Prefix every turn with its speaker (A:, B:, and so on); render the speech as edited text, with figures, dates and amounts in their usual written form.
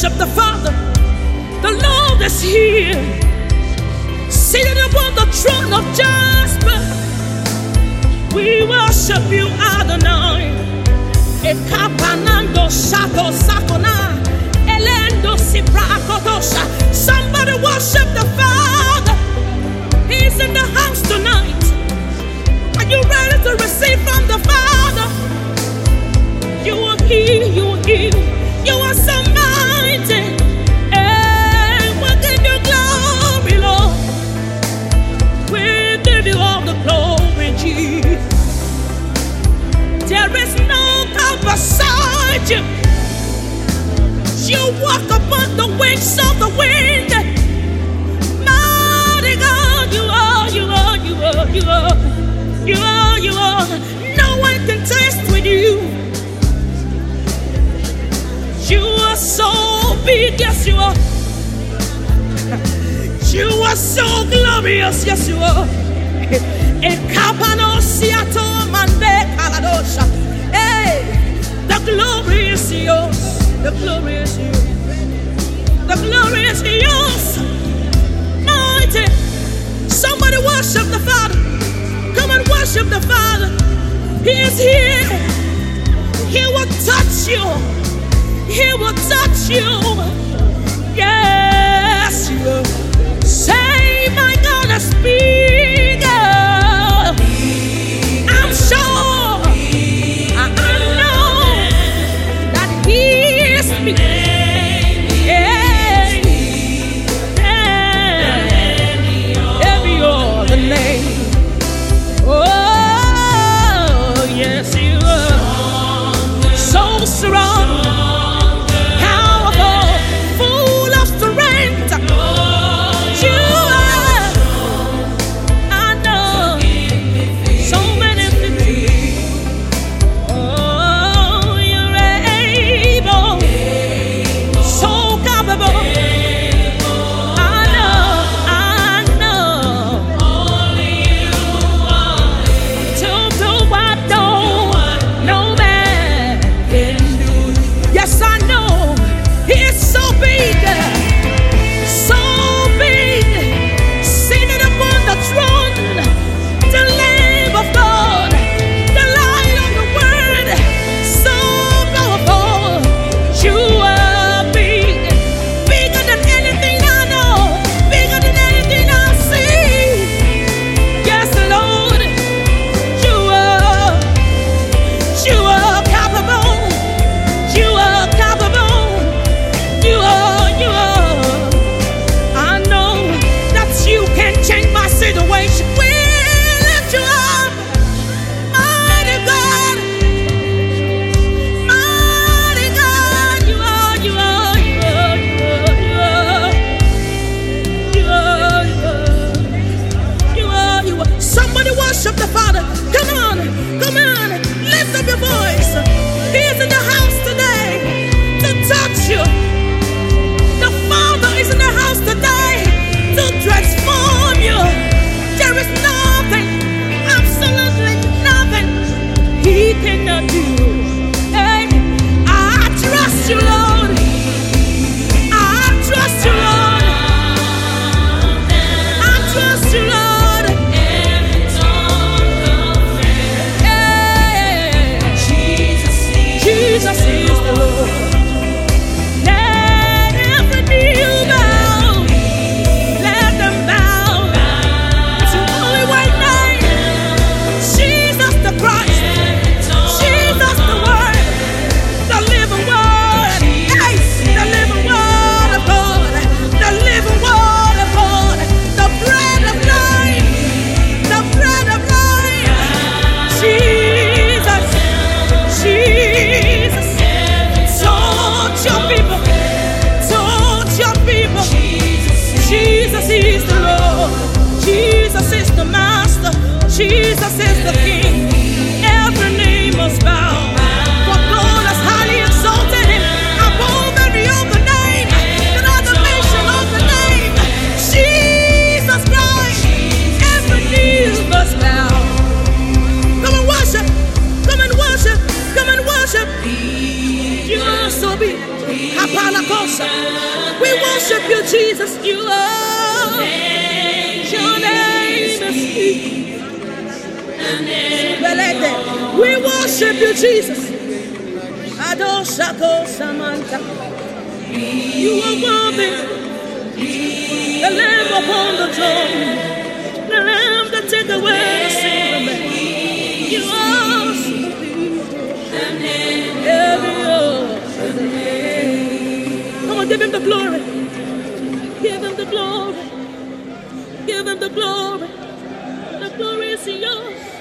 A: worship the Father. The Lord is here, seated upon the throne of Jasper. We worship you, Adonai. Ekapanando shato sakona, elendo siprakotosha. Somebody worship the Father. He's in the house tonight. Are you ready to receive from the Father? You are here, you are here. You are so mighty. And we give you glory, Lord. We give you all the glory, Jesus. There is no God beside you. You walk upon the wings of the wind. Mighty God, you are, you are, you are, you are. You are, you are. No one can taste with you. You are so big, yes you are. You are so glorious, yes you are. Hey, the glory is yours. The glory is yours. The glory is yours. Mighty. Somebody worship the Father. Come and worship the Father. He is here. He will touch you. He will touch you. Yes, you will. Say, my God is bigger. I'm sure. I know that He is bigger. Every other name. Oh, yes, you are. So strong. Jesus is the King. Every knee must bow. For God has highly exalted him above every other name. And at the mention of the name Jesus Christ, every knee must bow. Come and worship. Come and worship. Come and worship. You are so big. Hapanakosa. worship you, Jesus. You are. Your name is sweet. We worship you, Jesus. Adoshako Samantha. You are worthy. The Lamb upon the throne. The Lamb that take away the sin of man. You are sweet. Come on, give him the glory. Give him the glory. Give him the glory. The glory is yours.